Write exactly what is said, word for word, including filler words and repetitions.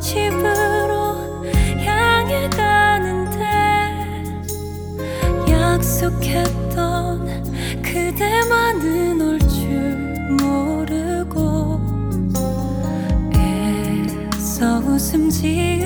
집으로 향해 가는데 약속했던 그대만은 올 줄 모르고 애써 웃음 지